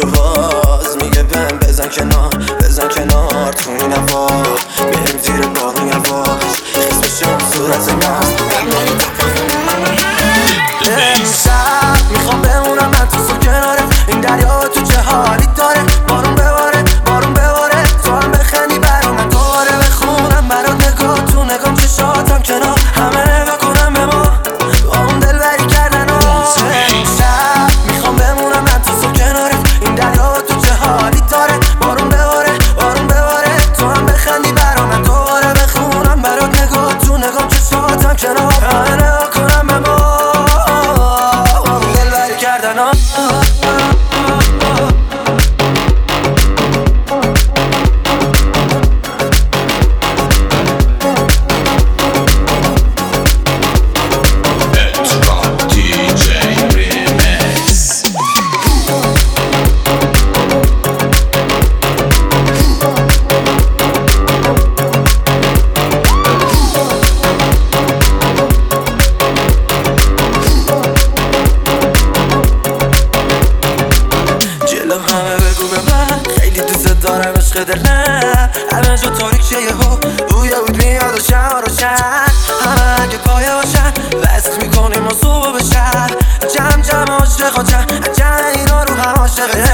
باز میگه بزن کنار تو این هوا بریم زیر بارون یواش خیس بشم صورت من امشب میخوام بمونم من تو کناره این دریا تو چه حالی داره بارون بباره تو هم بخندی برا من دوباره بخونم برات نگاه تو نگام چشاتم کنار همه نگاه کنم به ما با اون دلبری کردن امشب میخوام بمونم من تو کناره این دریا تو چه حالی داره بارون بباره تو هم بخندی برا من دوباره بخونم برات نگاه تو نگام چشاتم کنار همه نگاه کنم به ما با اون دلبری کردن همه بگو به من خیلی دوست دارم عشق دلم همه جا تاریک یهو روی بود میاد و شم روشن همه اگه پایه باشن وصل میکنیم و صبح بشن جمع عاشقا جمع اینا رو هم عاشقه